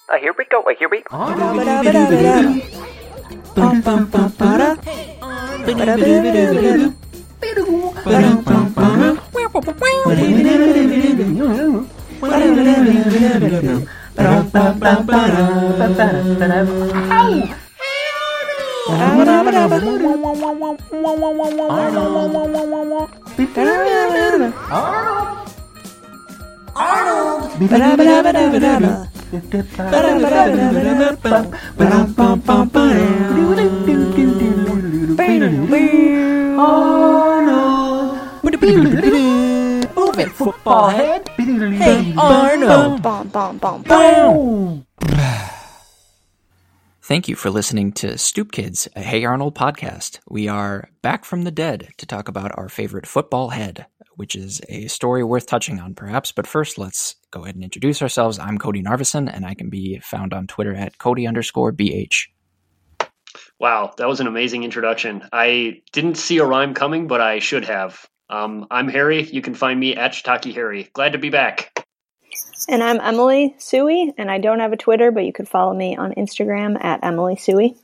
Here we go. Here we go. Move it, football head. Hey, Arnold. Thank you for listening to Stoop Kids, a Hey Arnold podcast. We are back from the dead to talk about our favorite football head, which is a story worth touching on, perhaps. But first, let's go ahead and introduce ourselves. I'm Cody Narvison, and I can be found on Twitter at Cody_BH. Wow, that was an amazing introduction. I didn't see a rhyme coming, but I should have. I'm Harry. You can find me at Shiitake Harry. Glad to be back. And I'm Emily Suey, and I don't have a Twitter, but you could follow me on Instagram at Emily Suey.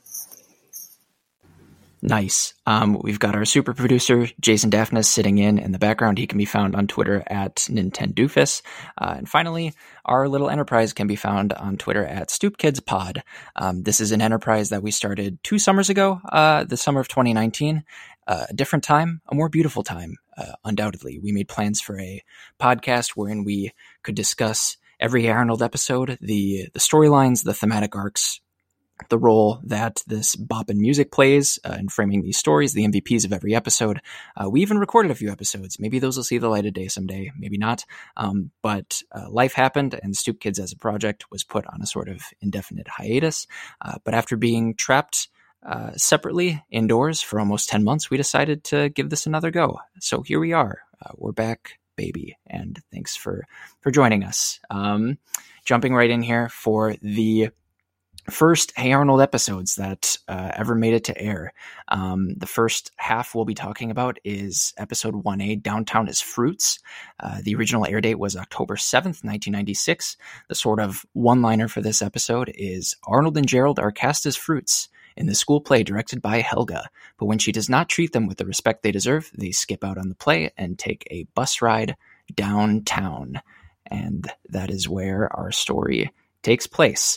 Nice. We've got our super producer, Jason Daphnis, sitting in the background. He can be found on Twitter at Nintendoofus. And finally, our little enterprise can be found on Twitter at StoopKidsPod. This is an enterprise that we started 2 summers ago, the summer of 2019. A different time, a more beautiful time, undoubtedly. We made plans for a podcast wherein we could discuss every Arnold episode, the storylines, the thematic arcs, the role that this bop and music plays in framing these stories, the MVPs of every episode. We even recorded a few episodes. Maybe those will see the light of day someday, maybe not. But life happened, and Stoop Kids as a project was put on a sort of indefinite hiatus. But after being trapped separately indoors for almost 10 months, we decided to give this another go. So here we are. We're back, baby, and thanks for joining us. Jumping right in here for the first Hey Arnold episodes that ever made it to air. The first half we'll be talking about is episode 1A, Downtown is Fruits. The original air date was October 7th, 1996. The sort of one-liner for this episode is, Arnold and Gerald are cast as fruits in the school play directed by Helga, but when she does not treat them with the respect they deserve, they skip out on the play and take a bus ride downtown. And that is where our story takes place.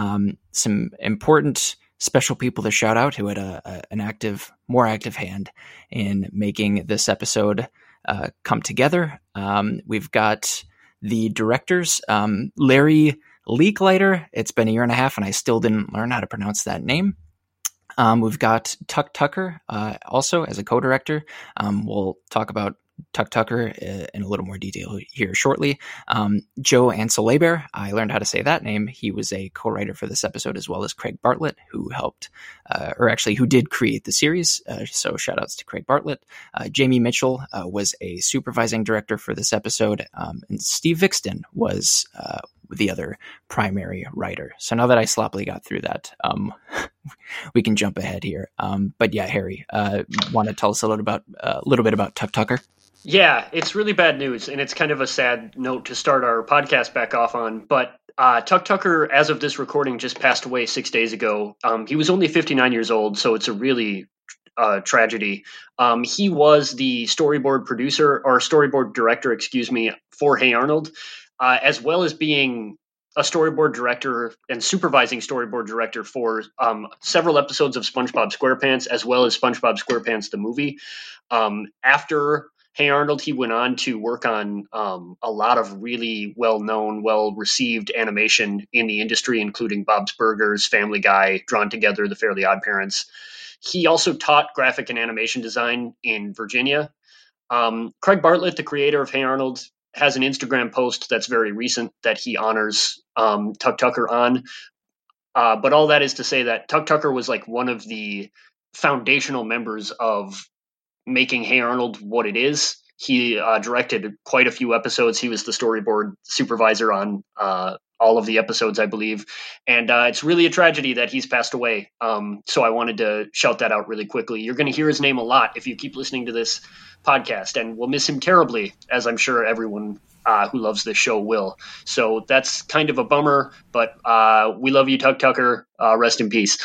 Some important special people to shout out who had an more active hand in making this episode come together. We've got the directors, Larry Leaklighter. It's been a year and a half and I still didn't learn how to pronounce that name. We've got Tuck Tucker also as a co-director. We'll talk about Tuck Tucker in a little more detail here shortly. Joe Ansel-Leber, I learned how to say that name. He was a co-writer for this episode, as well as Craig Bartlett, who helped, who did create the series. So shout outs to Craig Bartlett. Jamie Mitchell was a supervising director for this episode. And Steve Vixton was the other primary writer. So now that I sloppily got through that, we can jump ahead here. But yeah, Harry, want to tell us a little bit about Tuck Tucker? Yeah, it's really bad news, and it's kind of a sad note to start our podcast back off on. But Tuck Tucker, as of this recording, just passed away 6 days ago. He was only 59 years old, so it's a really tragedy. He was the storyboard director, for Hey Arnold, as well as being a storyboard director and supervising storyboard director for several episodes of SpongeBob SquarePants, as well as SpongeBob SquarePants the movie. After Hey Arnold, he went on to work on a lot of really well-known, well-received animation in the industry, including Bob's Burgers, Family Guy, Drawn Together, The Fairly OddParents. He also taught graphic and animation design in Virginia. Craig Bartlett, the creator of Hey Arnold, has an Instagram post that's very recent that he honors Tuck Tucker on. But all that is to say that Tuck Tucker was like one of the foundational members of making Hey Arnold what it is. He directed quite a few episodes. He was the storyboard supervisor on all of the episodes, I believe. And it's really a tragedy that he's passed away. So I wanted to shout that out really quickly. You're going to hear his name a lot if you keep listening to this podcast, and we'll miss him terribly, as I'm sure everyone who loves this show will. So that's kind of a bummer, but we love you, Tug Tucker. Rest in peace.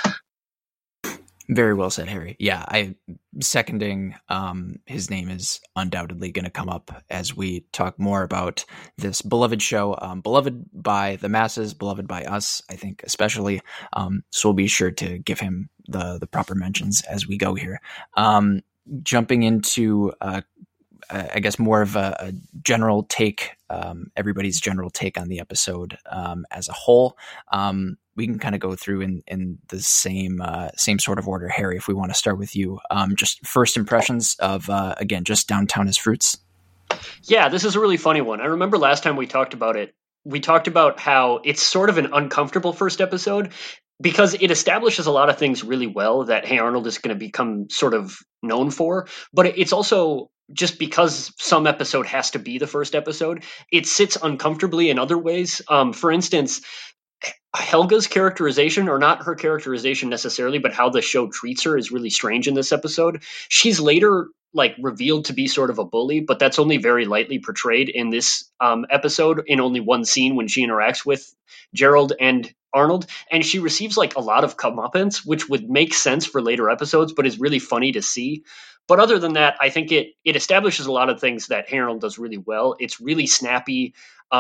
Very well said, Harry. Yeah, I seconding. His name is undoubtedly going to come up as we talk more about this beloved show, beloved by the masses, beloved by us, I think, especially. So we'll be sure to give him the proper mentions as we go here. Jumping into, I guess, more of a general take, everybody's general take on the episode as a whole. We can kind of go through in the same sort of order. Harry, if we want to start with you, just first impressions of, again, just Downtown as Fruits. Yeah, this is a really funny one. I remember last time we talked about it, we talked about how it's sort of an uncomfortable first episode because it establishes a lot of things really well that Hey Arnold is going to become sort of known for. But it's also just because some episode has to be the first episode, it sits uncomfortably in other ways. For instance, Helga's characterization, or not her characterization necessarily, but how the show treats her is really strange in this episode. She's later revealed to be sort of a bully, but that's only very lightly portrayed in this episode in only one scene when she interacts with Gerald and Arnold. And she receives a lot of comeuppance, which would make sense for later episodes, but is really funny to see. But other than that, I think it establishes a lot of things that Hey Arnold does really well. It's really snappy,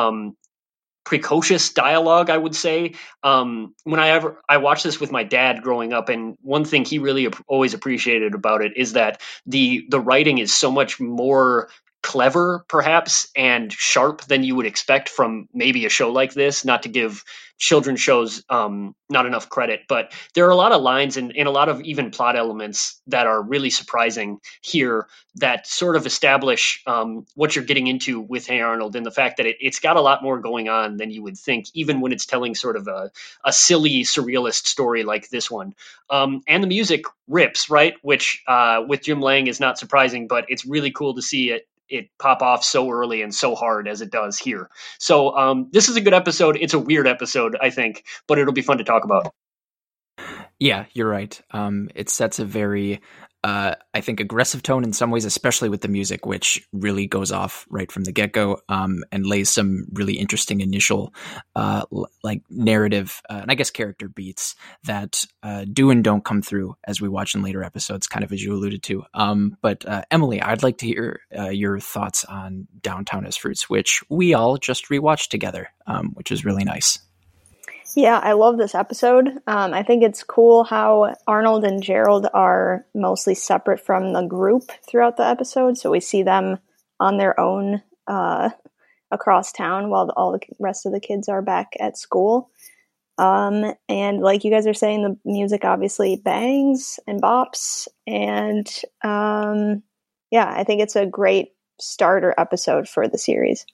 precocious dialogue, I would say. When I watched this with my dad growing up, and one thing he really always appreciated about it is that the writing is so much more clever, perhaps, and sharp than you would expect from maybe a show like this. Not to give children's shows not enough credit, but there are a lot of lines and a lot of even plot elements that are really surprising here that sort of establish what you're getting into with Hey Arnold, and the fact that it's got a lot more going on than you would think, even when it's telling sort of a silly surrealist story like this one. And the music rips, right? Which with Jim Lang is not surprising, but it's really cool to see it pop off so early and so hard as it does here. So this is a good episode. It's a weird episode, I think, but it'll be fun to talk about. Yeah, you're right. It sets a very, I think, aggressive tone in some ways, especially with the music, which really goes off right from the get-go, and lays some really interesting initial, narrative, and I guess character beats that do and don't come through as we watch in later episodes, kind of as you alluded to. But Emily, I'd like to hear your thoughts on Downtown as Fruits, which we all just rewatched together, which is really nice. Yeah, I love this episode. I think it's cool how Arnold and Gerald are mostly separate from the group throughout the episode. So we see them on their own across town while all the rest of the kids are back at school. And like you guys are saying, the music obviously bangs and bops. And yeah, I think it's a great starter episode for the series.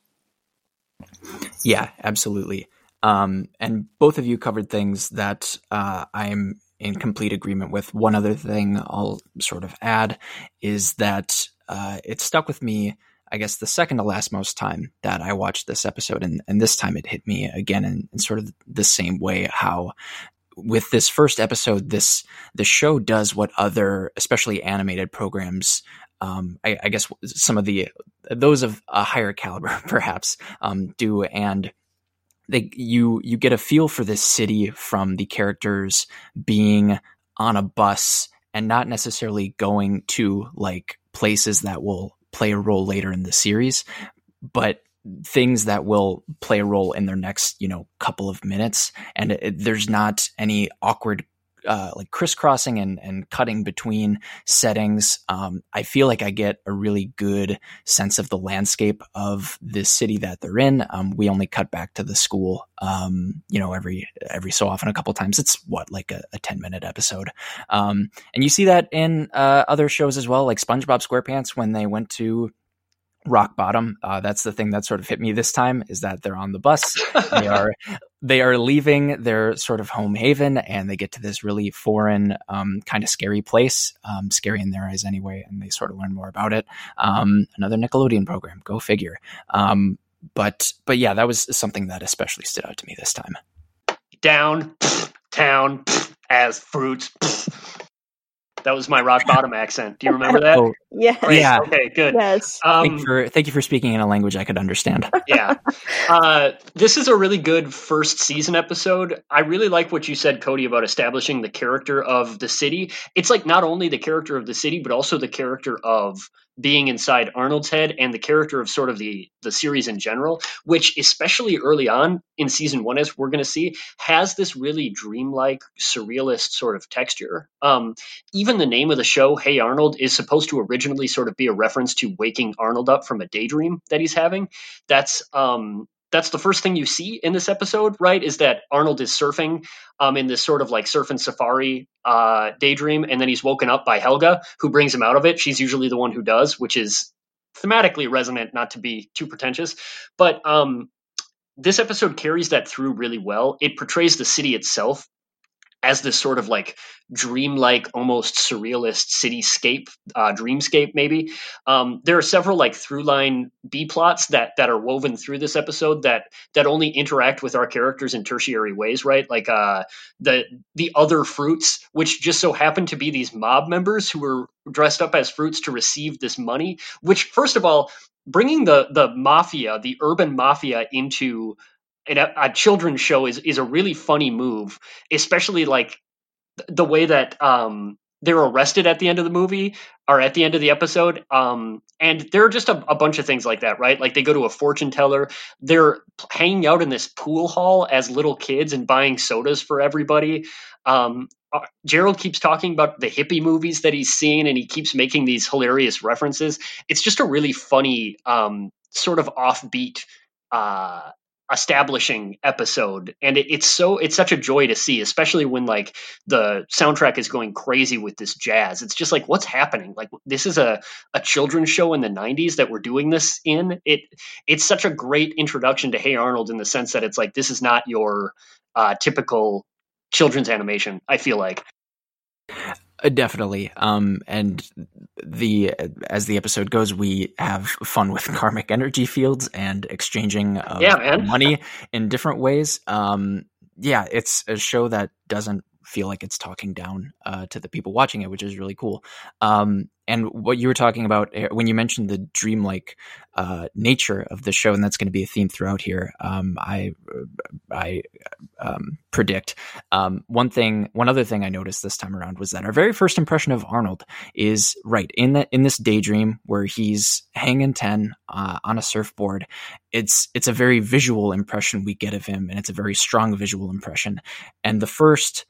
Yeah, absolutely. And both of you covered things that I'm in complete agreement with. One other thing I'll sort of add is that it stuck with me, I guess, the second to last most time that I watched this episode. And this time it hit me again in sort of the same way, how with this first episode, the show does what other, especially animated programs, I guess some of those of a higher caliber perhaps do. And you get a feel for this city from the characters being on a bus and not necessarily going to places that will play a role later in the series, but things that will play a role in their next, couple of minutes. And there's not any awkward crisscrossing and cutting between settings. I feel like I get a really good sense of the landscape of this city that they're in. We only cut back to the school, every so often, a couple times. It's a 10-minute episode. And you see that in other shows as well, like SpongeBob SquarePants when they went to Rock Bottom. That's the thing that sort of hit me this time, is that they're on the bus. They are leaving their sort of home haven, and they get to this really foreign, kind of scary place, scary in their eyes anyway, and they sort of learn more about it. Another Nickelodeon program, go figure. But yeah, that was something that especially stood out to me this time. Down, town, as fruits. That was my rock bottom accent. Do you remember that? Oh, Yes. yeah. Okay, good. Yes. Thank you for speaking in a language I could understand. Yeah. This is a really good first season episode. I really like what you said, Cody, about establishing the character of the city. It's like not only the character of the city, but also the character of being inside Arnold's head and the character of sort of the series in general, which especially early on in season 1, as we're going to see, has this really dreamlike, surrealist sort of texture. Even the name of the show, Hey Arnold, is supposed to originally sort of be a reference to waking Arnold up from a daydream that he's having. That's the first thing you see in this episode, right? Is that Arnold is surfing in this sort of like surf and safari daydream, and then he's woken up by Helga, who brings him out of it. She's usually the one who does, which is thematically resonant, not to be too pretentious. But this episode carries that through really well. It portrays the city itself as this sort of like dreamlike, almost surrealist cityscape, dreamscape maybe. There are several like through line B plots that are woven through this episode that only interact with our characters in tertiary ways, right? Like the other fruits, which just so happen to be these mob members who were dressed up as fruits to receive this money. Which, first of all, bringing the mafia, the urban mafia, into a children's show is a really funny move, especially like the way that they're arrested at the end of the movie or at the end of the episode. And there are just a bunch of things like that, right? Like they go to a fortune teller. They're hanging out in this pool hall as little kids and buying sodas for everybody. Gerald keeps talking about the hippie movies that he's seen, and he keeps making these hilarious references. It's just a really funny, sort of offbeat, establishing episode, and it's such a joy to see, especially when like the soundtrack is going crazy with this jazz. It's just like, what's happening? Like, this is a children's show in the 90s that we're doing this in. It's such a great introduction to Hey Arnold, in the sense that it's like, this is not your typical children's animation, I feel like. Definitely. And as the episode goes, we have fun with karmic energy fields and exchanging of money in different ways. It's a show that doesn't feel like it's talking down to the people watching it, which is really cool. And what you were talking about when you mentioned the dreamlike nature of the show, and that's going to be a theme throughout here. I predict one other thing I noticed this time around was that our very first impression of Arnold is right in this daydream where he's hanging 10 on a surfboard. It's a very visual impression we get of him, and it's a very strong visual impression. And the first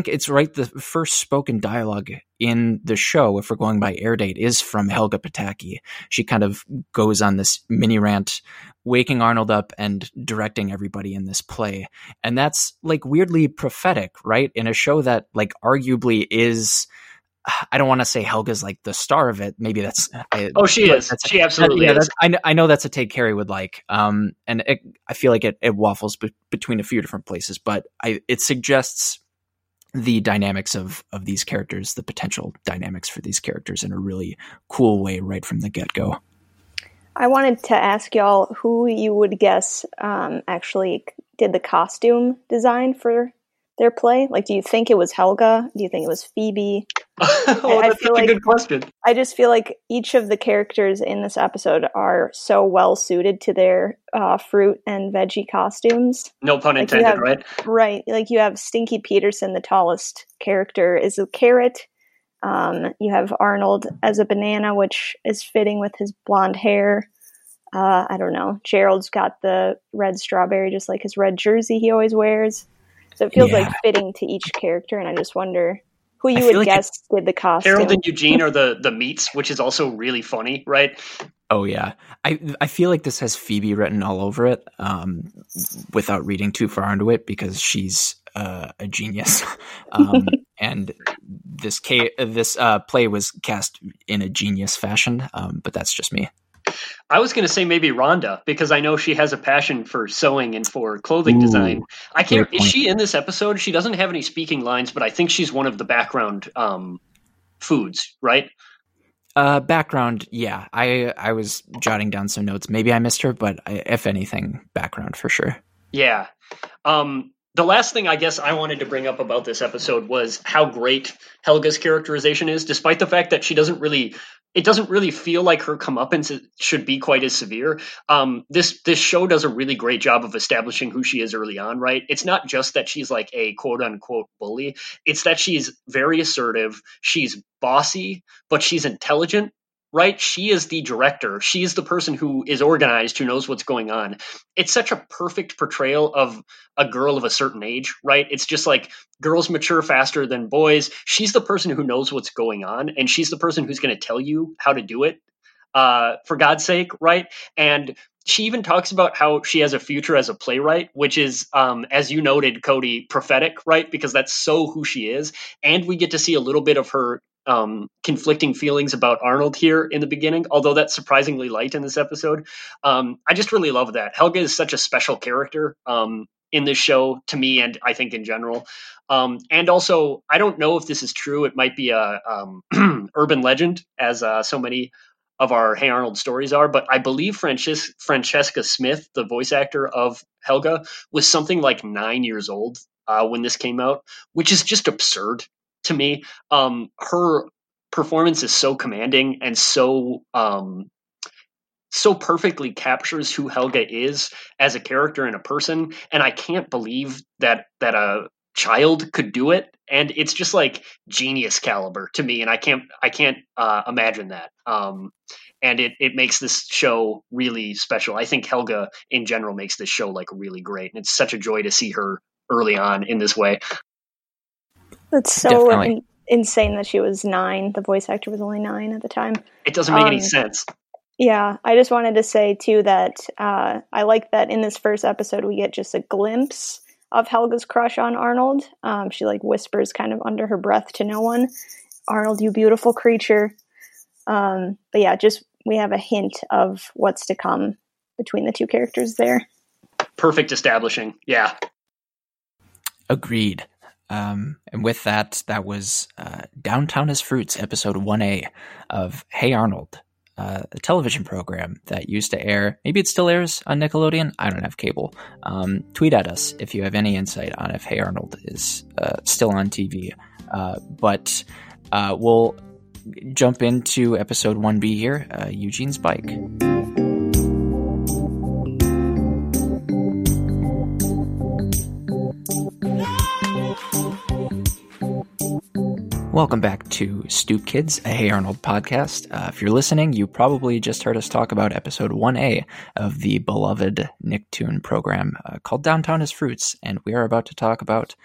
spoken dialogue in the show, if we're going by air date, is from Helga Pataki. She kind of goes on this mini rant, waking Arnold up and directing everybody in this play. And that's like weirdly prophetic, right? In a show that like arguably is, I don't want to say Helga's like the star of it. Maybe that's... she is. She absolutely is. I know that's a take Carrie would like. And I feel like it waffles between a few different places, but it suggests the dynamics of these characters, the potential dynamics for these characters in a really cool way right from the get-go. I wanted to ask y'all who you would guess actually did the costume design for their play. Like, do you think it was Helga? Do you think it was Phoebe? That's a good question. I just feel like each of the characters in this episode are so well suited to their fruit and veggie costumes. No pun intended, right? Right. Like, you have Stinky Peterson, the tallest character, is a carrot. You have Arnold as a banana, which is fitting with his blonde hair. I don't know. Gerald's got the red strawberry, just like his red jersey he always wears. So it feels like fitting to each character, and I just wonder who you would guess did the costume. Harold and Eugene are the meats, which is also really funny, right? Oh, yeah. I feel like this has Phoebe written all over it, without reading too far into it, because she's a genius. And this play was cast in a genius fashion, but that's just me. I was going to say maybe Rhonda, because I know she has a passion for sewing and for clothing design. I can't. Is she in this episode? She doesn't have any speaking lines, but I think she's one of the background foods, right? Background, yeah. I was jotting down some notes. Maybe I missed her, but if anything, background for sure. Yeah. The last thing I guess I wanted to bring up about this episode was how great Helga's characterization is, despite the fact that it doesn't really feel like her comeuppance should be quite as severe. This show does a really great job of establishing who she is early on, right? It's not just that she's like a quote unquote bully. It's that she's very assertive. She's bossy, but she's intelligent. Right? She is the director. She's the person who is organized, who knows what's going on. It's such a perfect portrayal of a girl of a certain age, right? It's just like girls mature faster than boys. She's the person who knows what's going on, and she's the person who's going to tell you how to do it, for God's sake, right? And she even talks about how she has a future as a playwright, which is, as you noted, Cody, prophetic, right? Because that's so who she is. And we get to see a little bit of her conflicting feelings about Arnold here in the beginning, although that's surprisingly light in this episode. I just really love that. Helga is such a special character in this show to me, and I think in general. And also, I don't know if this is true. It might be a urban legend, as so many of our Hey Arnold stories are, but I believe Francesca Smith, the voice actor of Helga, was something like 9 years old when this came out, which is just absurd to me. Her performance is so commanding and so perfectly captures who Helga is as a character and a person, and I can't believe that a child could do it, and it's just like genius caliber to me, and I can't imagine that. And it makes this show really special. I think Helga in general makes this show like really great, and it's such a joy to see her early on in this way. That's so insane that she was 9. The voice actor was only 9 at the time. It doesn't make any sense. Yeah, I just wanted to say, too, that I like that in this first episode we get just a glimpse of Helga's crush on Arnold. She, like, whispers kind of under her breath to no one, "Arnold, you beautiful creature." But yeah, just we have a hint of what's to come between the two characters there. Perfect establishing, yeah. Agreed. And with that was Downtown as Fruits, episode 1A of Hey Arnold, a television program that used to air. Maybe it still airs on Nickelodeon. I don't have cable. Tweet at us if you have any insight on if Hey Arnold is still on TV. But we'll jump into episode 1B here, Eugene's Bike. Welcome back to Stoop Kids, a Hey Arnold podcast. If you're listening, you probably just heard us talk about episode 1A of the beloved Nicktoon program called Downtown as Fruits, and we are about to talk about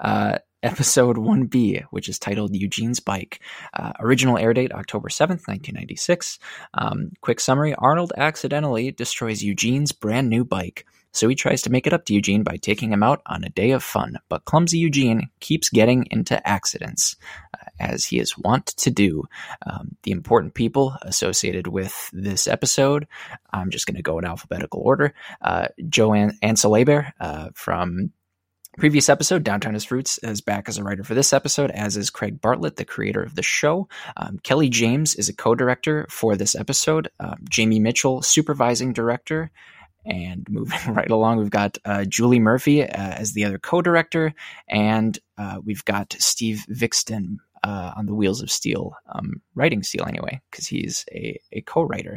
episode 1B, which is titled Eugene's Bike. Original air date, October 7th, 1996. Quick summary, Arnold accidentally destroys Eugene's brand new bike. So he tries to make it up to Eugene by taking him out on a day of fun, but clumsy Eugene keeps getting into accidents, as he is wont to do. The important people associated with this episode, I'm just going to go in alphabetical order. Joanne Ansel-Abair from previous episode, Downtown as Fruits, is back as a writer for this episode, as is Craig Bartlett, the creator of the show. Kelly James is a co-director for this episode. Jamie Mitchell, supervising director. And moving right along, we've got Julie Murphy as the other co-director, and we've got Steve Vixton on the Wheels of Steel, writing Steel anyway, because he's a co-writer.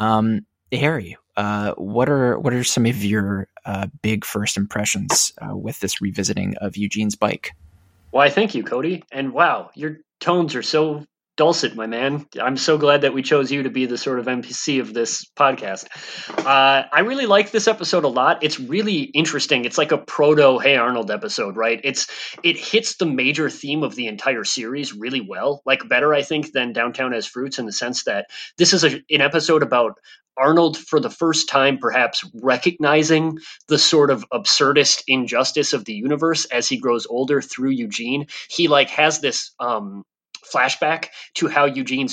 Harry, what are some of your big first impressions with this revisiting of Eugene's Bike? Why, thank you, Cody. And wow, your tones are so dulcet, my man. I'm so glad that we chose you to be the sort of NPC of this podcast. I really like this episode a lot. It's really interesting. It's like a proto Hey Arnold episode, right? It hits the major theme of the entire series really well, like better, I think, than Downtown as Fruits, in the sense that this is an episode about Arnold for the first time perhaps recognizing the sort of absurdist injustice of the universe as he grows older through Eugene. He like has this flashback to how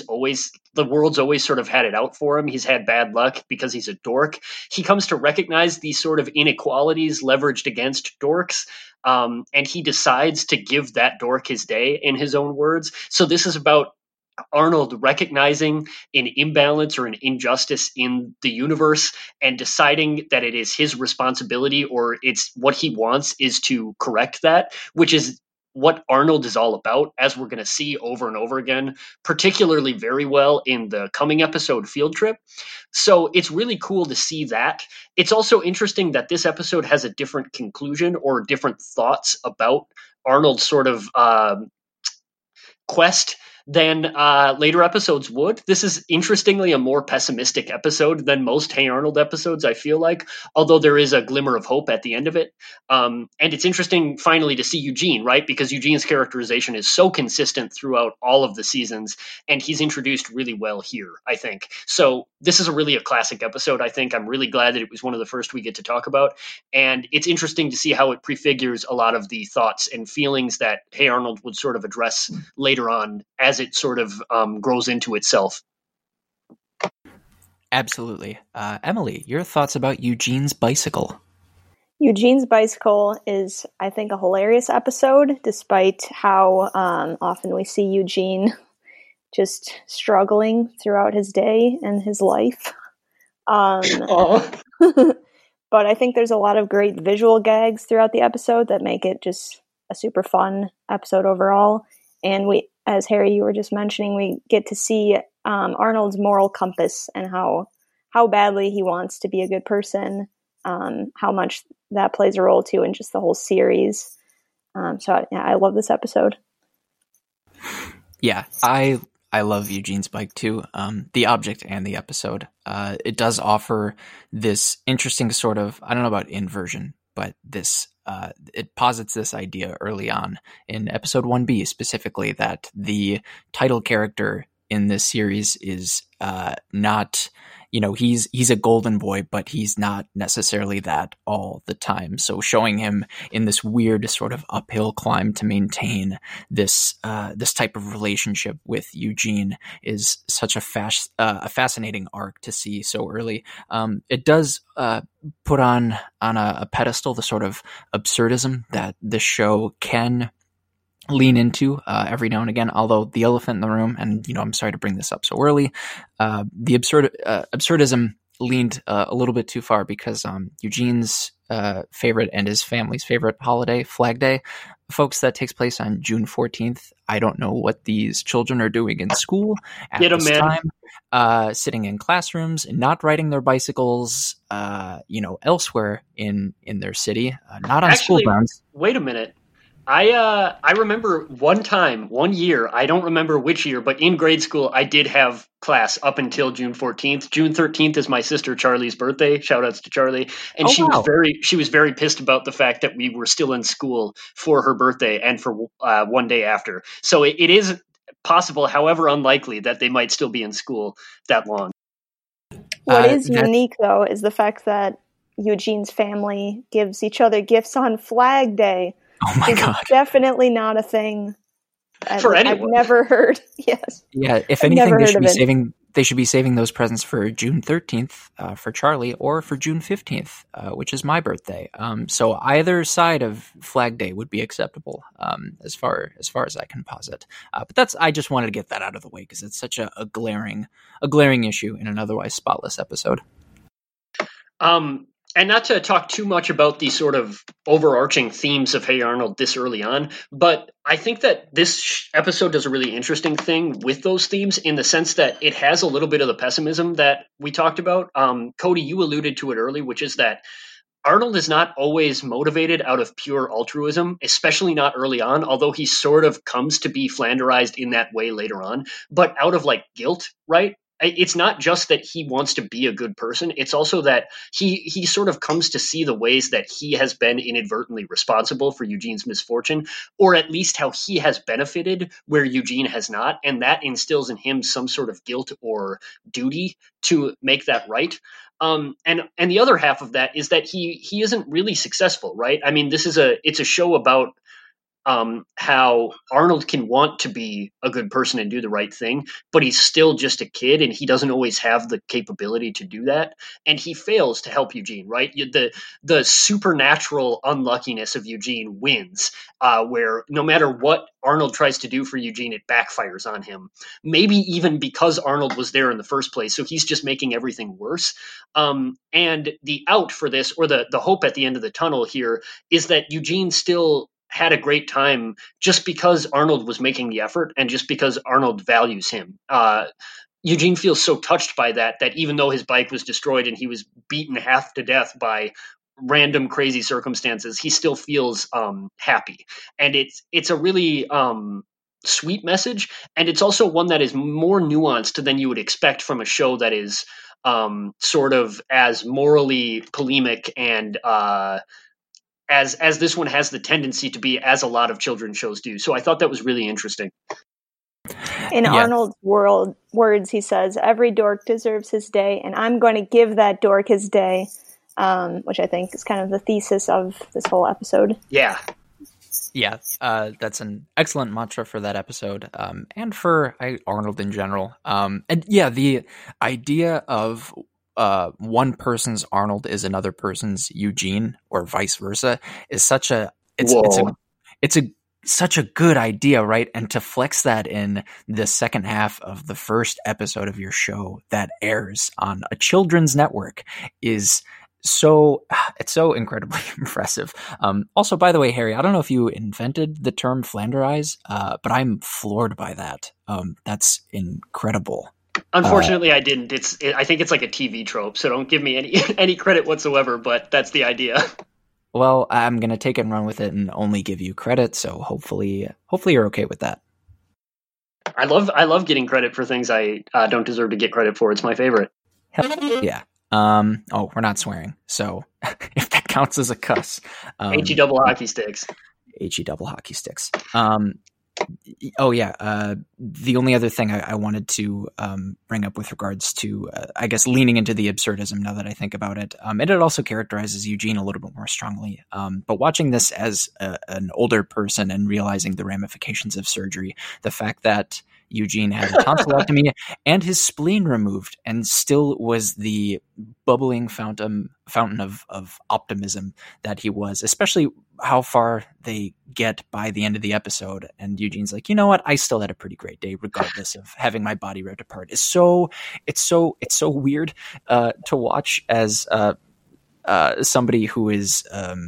the world's always sort of had it out for him. He's had bad luck because he's a dork. He comes to recognize these sort of inequalities leveraged against dorks, and he decides to give that dork his day, in his own words. So this is about Arnold recognizing an imbalance or an injustice in the universe and deciding that it is his responsibility, or it's what he wants is to correct that, which is what Arnold is all about, as we're going to see over and over again, particularly very well in the coming episode, Field Trip. So it's really cool to see that. It's also interesting that this episode has a different conclusion or different thoughts about Arnold's sort of quest than later episodes would. This is interestingly a more pessimistic episode than most Hey Arnold episodes, I feel like, although there is a glimmer of hope at the end of it. And it's interesting finally to see Eugene, right? Because Eugene's characterization is so consistent throughout all of the seasons, and he's introduced really well here, I think. So this is a classic episode, I think. I'm really glad that it was one of the first we get to talk about. And it's interesting to see how it prefigures a lot of the thoughts and feelings that Hey Arnold would sort of address later on as it sort of grows into itself. Absolutely. Emily, your thoughts about Eugene's bicycle? Eugene's bicycle is, I think, a hilarious episode, despite how often we see Eugene just struggling throughout his day and his life. But I think there's a lot of great visual gags throughout the episode that make it just a super fun episode overall. And we, as Harry, you were just mentioning, we get to see Arnold's moral compass and how badly he wants to be a good person, how much that plays a role too in just the whole series. So yeah, I love this episode. Yeah, I love Eugene's bike too. The object and the episode. It does offer this interesting sort of, I don't know about inversion, but this it posits this idea early on in episode 1B specifically that the title character in this series is not, he's a golden boy, but he's not necessarily that all the time. So showing him in this weird sort of uphill climb to maintain this type of relationship with Eugene is such a fascinating arc to see so early. It does put on a pedestal the sort of absurdism that this show can lean into every now and again, although the elephant in the room, and I'm sorry to bring this up so early, the absurdism leaned a little bit too far because Eugene's favorite and his family's favorite holiday, Flag Day, folks, that takes place on June 14th. I don't know what these children are doing in school at this time, sitting in classrooms and not riding their bicycles, elsewhere in their city, not on school grounds. Wait a minute. I remember one year, I don't remember which year, but in grade school, I did have class up until June 14th. June 13th is my sister Charlie's birthday. Shout outs to Charlie. And she was very pissed about the fact that we were still in school for her birthday and for one day after. So it is possible, however unlikely, that they might still be in school that long. What is unique, though, is the fact that Eugene's family gives each other gifts on Flag Day. Oh my God. Definitely not a thing. For anyone. I've never heard. Yes. Yeah, if anything, they should be saving those presents for June 13th for Charlie, or for June 15th, which is my birthday. So either side of Flag Day would be acceptable, as far as I can posit. But I just wanted to get that out of the way because it's such a glaring issue in an otherwise spotless episode. And not to talk too much about the sort of overarching themes of Hey Arnold this early on, but I think that this episode does a really interesting thing with those themes in the sense that it has a little bit of the pessimism that we talked about. Cody, you alluded to it early, which is that Arnold is not always motivated out of pure altruism, especially not early on, although he sort of comes to be Flanderized in that way later on, but out of guilt, right? It's not just that he wants to be a good person. It's also that he sort of comes to see the ways that he has been inadvertently responsible for Eugene's misfortune, or at least how he has benefited where Eugene has not. And that instills in him some sort of guilt or duty to make that right. And the other half of that is that he isn't really successful, right? I mean, it's a show about how Arnold can want to be a good person and do the right thing, but he's still just a kid and he doesn't always have the capability to do that. And he fails to help Eugene, right? The supernatural unluckiness of Eugene wins, where no matter what Arnold tries to do for Eugene, it backfires on him. Maybe even because Arnold was there in the first place, so he's just making everything worse. And the out for this, or the hope at the end of the tunnel here, is that Eugene still had a great time just because Arnold was making the effort and just because Arnold values him. Eugene feels so touched by that even though his bike was destroyed and he was beaten half to death by random crazy circumstances, he still feels happy. And it's a really sweet message, and it's also one that is more nuanced than you would expect from a show that is sort of as morally polemic and as this one has the tendency to be, as a lot of children's shows do. So I thought that was really interesting. In Arnold's words, he says, "Every dork deserves his day, and I'm going to give that dork his day," which I think is kind of the thesis of this whole episode. Yeah. Yeah, that's an excellent mantra for that episode, and for Arnold in general. And yeah, the idea of one person's Arnold is another person's Eugene, or vice versa, is such a such a good idea, right? And to flex that in the second half of the first episode of your show that airs on a children's network is it's so incredibly impressive. Also, by the way, Harry, I don't know if you invented the term Flanderized, but I'm floored by that. That's incredible. Unfortunately, I didn't. I think it's like a TV trope, so don't give me any credit whatsoever, but that's the idea. Well, I'm going to take it and run with it and only give you credit, so hopefully you're okay with that. I love getting credit for things I don't deserve to get credit for. It's my favorite. Hell yeah. Oh, we're not swearing, so if that counts as a cuss. HE double hockey sticks. HE double hockey sticks. Oh yeah. The only other thing I wanted to bring up with regards to, I guess, leaning into the absurdism, now that I think about it, and it also characterizes Eugene a little bit more strongly. But watching this as an older person and realizing the ramifications of surgery, the fact that Eugene had a tonsillectomy and his spleen removed and still was the bubbling fountain of optimism that he was, especially how far they get by the end of the episode. And Eugene's like, you know what? I still had a pretty great day, regardless of having my body ripped apart. It's so weird to watch as somebody who is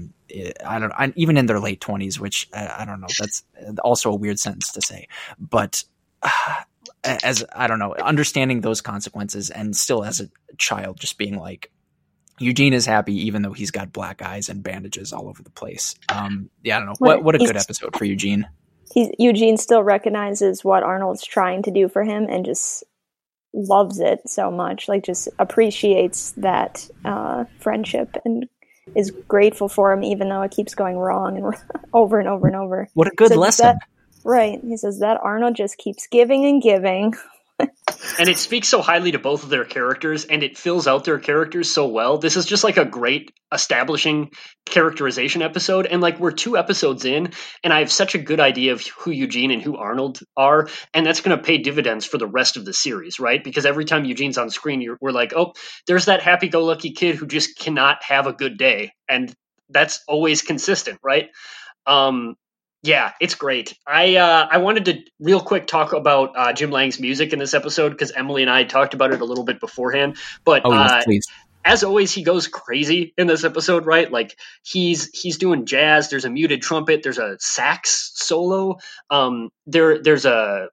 even in their late 20s, which I don't know. That's also a weird sentence to say, but as I don't know, understanding those consequences, and still as a child, just being like, Eugene is happy even though he's got black eyes and bandages all over the place. Yeah, I don't know. What a good episode for Eugene. Eugene still recognizes what Arnold's trying to do for him and just loves it so much. Like, just appreciates that friendship and is grateful for him even though it keeps going wrong and over and over and over. What a good lesson. Right. He says that Arnold just keeps giving and giving. And it speaks so highly to both of their characters, and it fills out their characters so well. This is just like a great establishing characterization episode. And like, we're 2 episodes in, and I have such a good idea of who Eugene and who Arnold are. And that's going to pay dividends for the rest of the series, right? Because every time Eugene's on screen, we're like, oh, there's that happy-go-lucky kid who just cannot have a good day. And that's always consistent, right? Yeah, it's great. I wanted to real quick talk about Jim Lang's music in this episode, because Emily and I talked about it a little bit beforehand. But yes, please. As always, he goes crazy in this episode, right? Like, he's doing jazz. There's a muted trumpet. There's a sax solo. There's a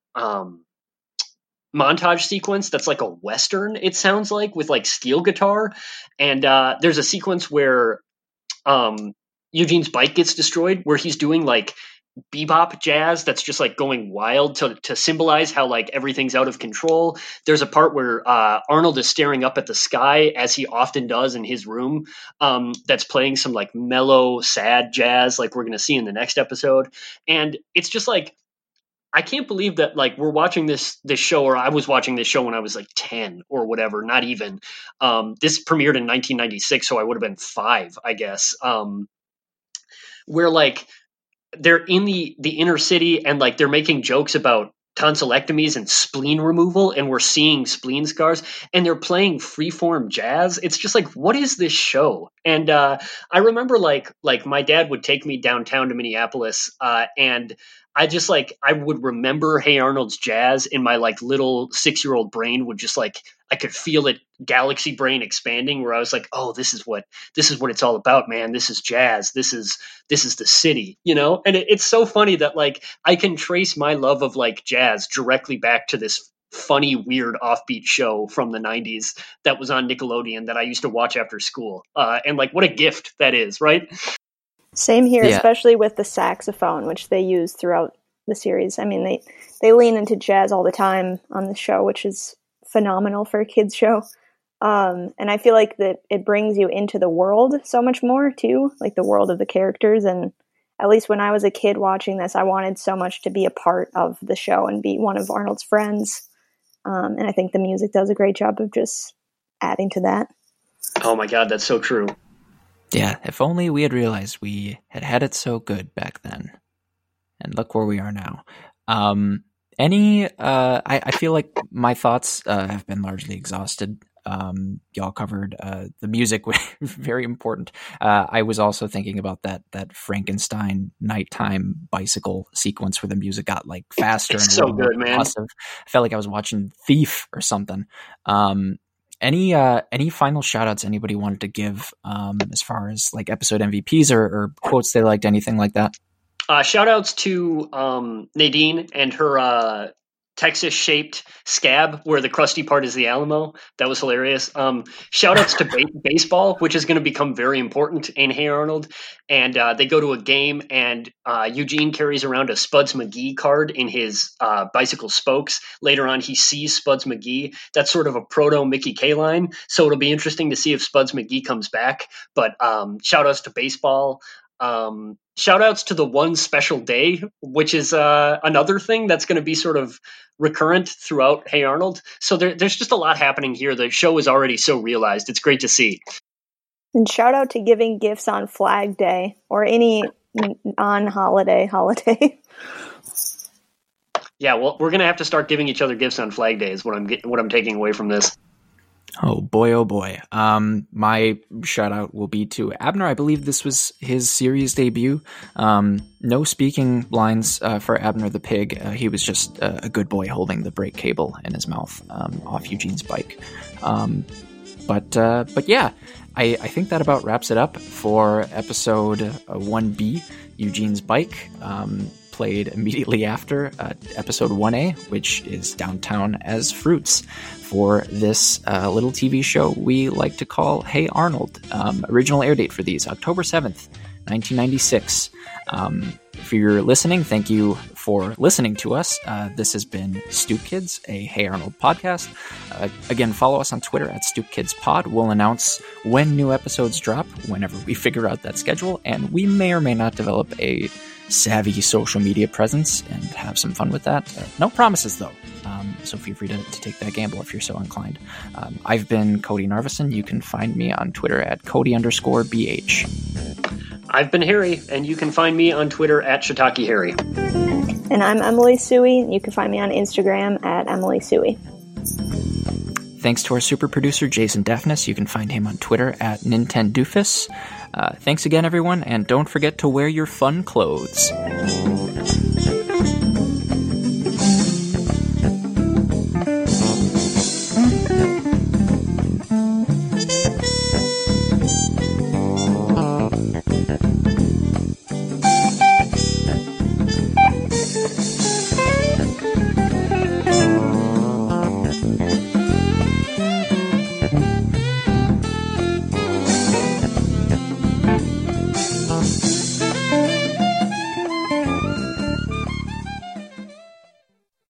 montage sequence that's like a Western, it sounds like, with like steel guitar. And there's a sequence where Eugene's bike gets destroyed, where he's doing like bebop jazz that's just like going wild to symbolize how like everything's out of control. There's a part where Arnold is staring up at the sky, as he often does in his room, that's playing some like mellow, sad jazz like we're going to see in the next episode. And it's just like, I can't believe that like we're watching this show, or I was watching this show when I was like 10 or whatever, not even. This premiered in 1996, so I would have been 5, I guess. Where like they're in the inner city, and like they're making jokes about tonsillectomies and spleen removal, and we're seeing spleen scars, and they're playing freeform jazz. It's just like, what is this show? And I remember like my dad would take me downtown to Minneapolis, and I would remember Hey Arnold's jazz in my like little 6-year-old brain would just like, I could feel it, galaxy brain expanding, where I was like, oh, this is what it's all about, man. This is jazz. This is the city, you know? And it's so funny that like I can trace my love of like jazz directly back to this funny, weird, offbeat show from the 90s that was on Nickelodeon that I used to watch after school. And like, what a gift that is, right? Same here, especially with the saxophone, which they use throughout the series. I mean, they lean into jazz all the time on the show, which is phenomenal for a kids show. And I feel like that it brings you into the world so much more too, like the world of the characters. And at least when I was a kid watching this, I wanted so much to be a part of the show and be one of Arnold's friends. And I think the music does a great job of just adding to that. Oh my God, that's so true. Yeah, if only we had realized we had it so good back then. And look where we are now. I feel like my thoughts have been largely exhausted. Y'all covered the music, very important. I was also thinking about that Frankenstein nighttime bicycle sequence where the music got like faster and so good, man. Awesome. I felt like I was watching Thief or something. Any final shout outs anybody wanted to give as far as like episode MVPs or quotes they liked, anything like that? Shout outs to Nadine and her Texas shaped scab where the crusty part is the Alamo. That was hilarious. Shout outs to baseball, which is going to become very important in Hey Arnold. And they go to a game, and Eugene carries around a Spuds McGee card in his bicycle spokes. Later on, he sees Spuds McGee. That's sort of a proto Mickey K line. So it'll be interesting to see if Spuds McGee comes back. But shout outs to baseball. Shout outs to the One Special Day, which is another thing that's going to be sort of recurrent throughout Hey Arnold. So there's just a lot happening here. The show is already so realized. It's great to see. And shout out to giving gifts on Flag Day or any non-holiday holiday. Yeah, well, we're going to have to start giving each other gifts on Flag Day is what I'm taking away from this. Oh boy. My shout out will be to Abner. I believe this was his series debut. No speaking lines for Abner the pig. He was just a good boy holding the brake cable in his mouth off Eugene's bike. But yeah, I think that about wraps it up for episode 1B, Eugene's Bike. Played immediately after episode 1A, which is Downtown as Fruits, for this little TV show we like to call Hey Arnold. Original air date for these, October 7th, 1996. If you're listening, thank you for listening to us. This has been Stoop Kids, a Hey Arnold podcast. Again, follow us on Twitter at StoopKidsPod. We'll announce when new episodes drop, whenever we figure out that schedule, and we may or may not develop a savvy social media presence and have some fun with that. No promises, though. So feel free to take that gamble if you're so inclined. I've been Cody Narveson. You can find me on Twitter at Cody_BH. I've been Harry, and you can find me on Twitter at Shiitake Harry. And I'm Emily Suey. You can find me on Instagram at Emily Suey. Thanks to our super producer, Jason Daphnis. You can find him on Twitter at Nintendoofus. Thanks again, everyone, and don't forget to wear your fun clothes.